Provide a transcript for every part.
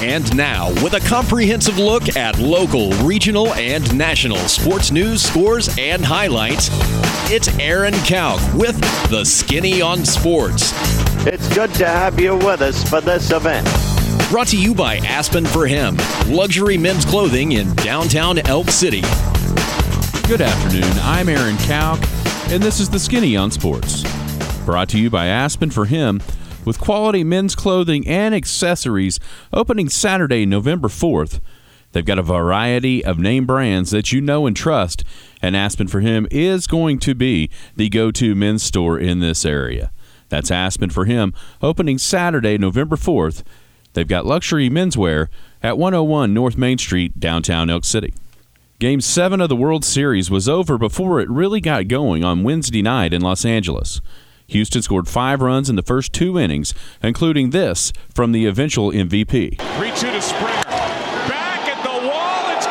And now, with a comprehensive look at local, regional, and national sports news, scores, and highlights, it's Aaron Kauk with The Skinny on Sports. It's good to have you with us for this event. Brought to you by Aspen for Him, luxury men's clothing in downtown Elk City. Good afternoon, I'm Aaron Kauk, and this is The Skinny on Sports. Brought to you by Aspen for Him, with quality men's clothing and accessories opening Saturday, November 4th. They've got a variety of name brands that you know and trust, and Aspen for Him is going to be the go-to men's store in this area. That's Aspen for Him, opening Saturday, November 4th. They've got luxury menswear at 101 North Main Street, downtown Elk City. Game 7 of the World Series was over before it really got going on Wednesday night in Los Angeles. Houston scored 5 runs in the first 2 innings, including this from the eventual MVP. 3-2 to Springer. Back at the wall, it's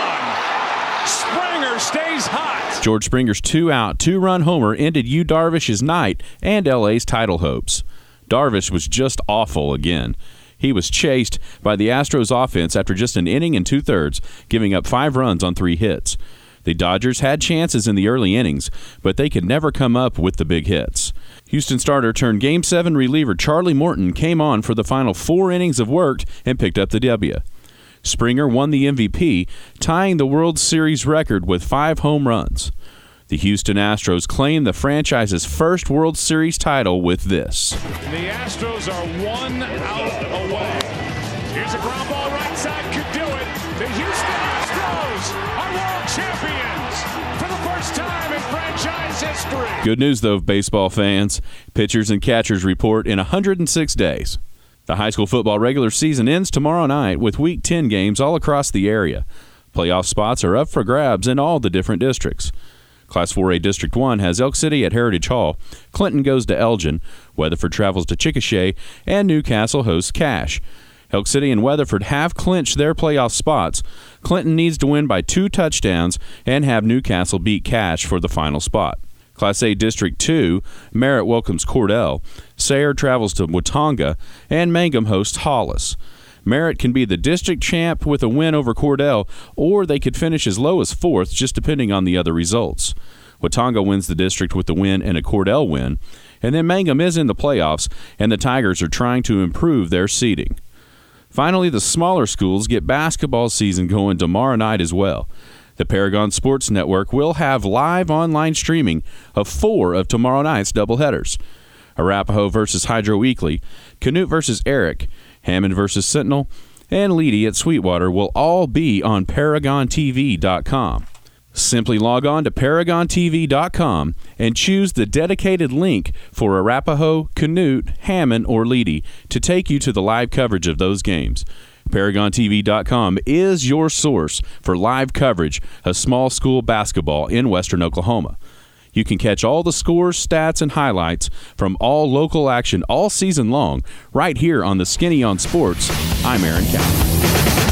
gone! Springer stays hot. George Springer's 2-out, 2-run homer ended Yu Darvish's night and LA's title hopes. Darvish was just awful again. He was chased by the Astros offense after just an inning and 2/3, giving up 5 runs on 3 hits. The Dodgers had chances in the early innings, but they could never come up with the big hits. Houston starter turned Game 7 reliever Charlie Morton came on for the final 4 innings of work and picked up the W. Springer won the MVP, tying the World Series record with 5 home runs. The Houston Astros claim the franchise's first World Series title with this. The Astros are 1 out away. Here's a ground ball right side, could do it. The Houston Astros are world champions for the first time in franchise history. Good news, though, baseball fans. Pitchers and catchers report in 106 days. The high school football regular season ends tomorrow night with Week 10 games all across the area. Playoff spots are up for grabs in all the different districts. Class 4A District 1 has Elk City at Heritage Hall, Clinton goes to Elgin, Weatherford travels to Chickasha, and Newcastle hosts Cache. Elk City and Weatherford have clinched their playoff spots. Clinton needs to win by 2 touchdowns and have Newcastle beat Cache for the final spot. Class A District 2, Merritt welcomes Cordell, Sayre travels to Watonga, and Mangum hosts Hollis. Merritt can be the district champ with a win over Cordell, or they could finish as low as 4th, just depending on the other results. Watonga wins the district with a win and a Cordell win, and then Mangum is in the playoffs, and the Tigers are trying to improve their seeding. Finally, the smaller schools get basketball season going tomorrow night as well. The Paragon Sports Network will have live online streaming of 4 of tomorrow night's doubleheaders. Arapahoe versus Hydro Weekly, Canute versus Eric, Hammond versus Sentinel, and Leedy at Sweetwater will all be on ParagonTV.com. Simply log on to ParagonTV.com and choose the dedicated link for Arapahoe, Canute, Hammond, or Leedy to take you to the live coverage of those games. ParagonTV.com is your source for live coverage of small school basketball in western Oklahoma. You can catch all the scores, stats, and highlights from all local action all season long right here on The Skinny on Sports. I'm Aaron Kauk.